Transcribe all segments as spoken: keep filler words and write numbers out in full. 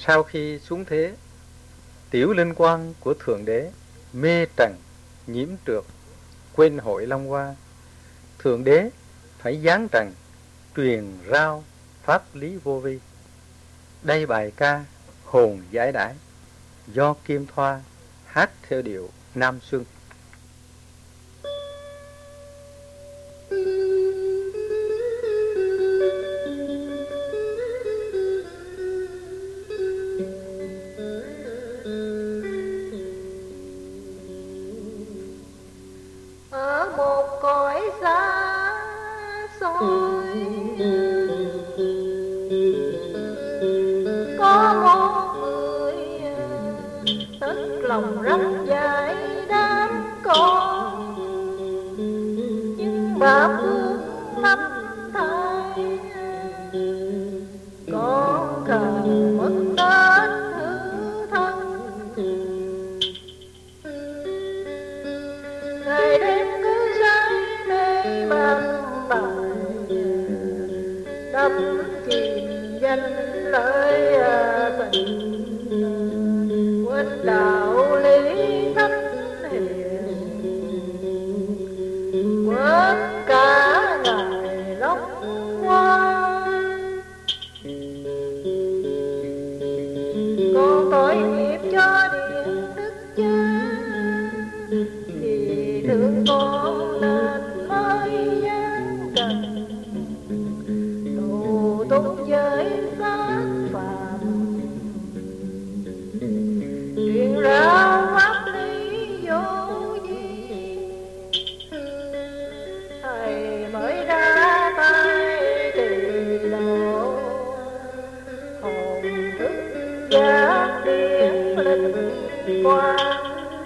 Sau khi xuống thế, tiểu linh quang của Thượng Đế mê trần, nhiễm trượt, quên hội Long Hoa. Thượng Đế phải giáng trần, truyền rao pháp lý vô vi. Đây bài ca Hồn Giải Đãi do Kim Thoa hát theo điệu Nam Xuân. Ở một cõi xa xôi có một người tất lòng rất dạy đám con, nhưng mà phương năm thay con cần mất đến hư thân. Ngày đêm cứ say mê bàn bài đắm chìm danh lời tình, quên đạo lý thánh hiền, quên cả ngày Long Hoa. Con tội nghiệp cho điện đức cha, vì thương con nên mới gian trần tù tung giới xác phạm, truyền rao pháp lý vô vi. Thầy mới ra tay trì lộ, hồn thức giác điển linh quang,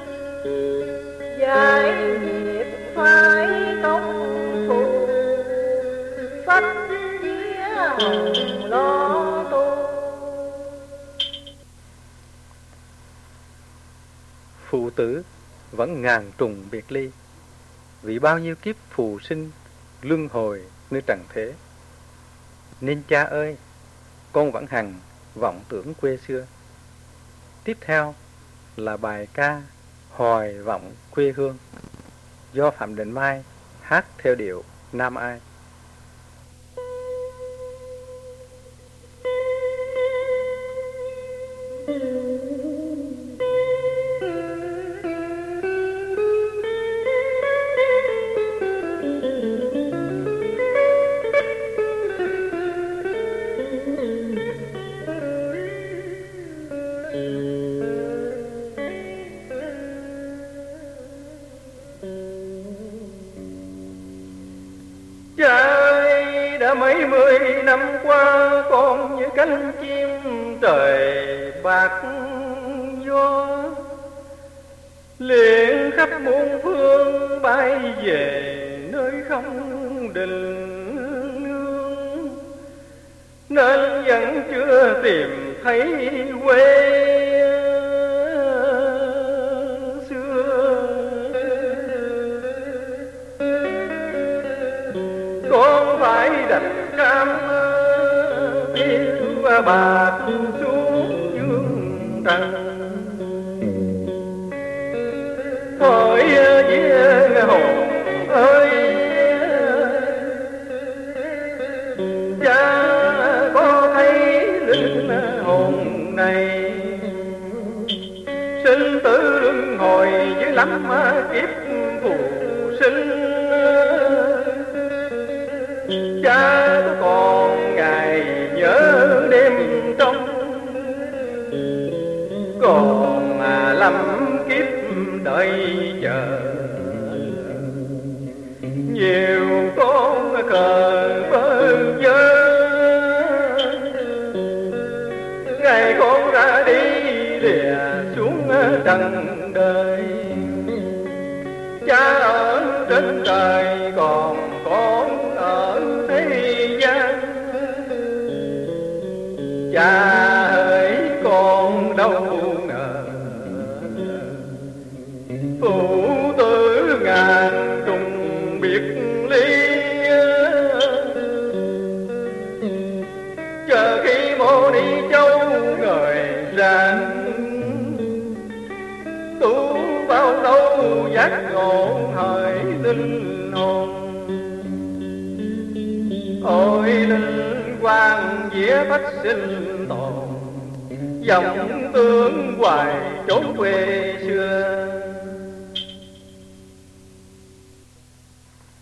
giải nghiệp phải công phu, phách vía hồng lo tu. Phụ tử vẫn ngàn trùng biệt ly, vì bao nhiêu kiếp phù sinh luân hồi nơi trần thế. Nên cha ơi, con vẫn hằng vọng tưởng quê xưa. Tiếp theo là bài ca Hoài Vọng Quê Hương do Phạm Định Mai hát theo điệu Nam Ai. Trời đã mấy mươi năm qua, con như cánh chim trời bạc gió, liền khắp muôn phương bay về nơi không định nương, nên vẫn chưa tìm thấy quê phải đặt cam yêu bạc xuống dương trần. Hỏi với hồn ơi, cha có thấy linh hồn này sinh tử luân hồi dữ lắm kiếp phù sinh. Cha tôi còn ngày nhớ đêm trong, còn mà lắm kiếp đợi chờ. Nhiều con cờ bơ vơ, ngày con ra đi lìa xuống trần đời. Cha ở trên trời còn con ở thế gian, cha ơi con đâu ngờ phụ tử ngàn trùng biệt ly. Chờ khi mô ni châu người giác ngộ hỡi linh hồn. Ôi linh quang vía bách sinh tồn, dòng tương hoài trốn quê xưa.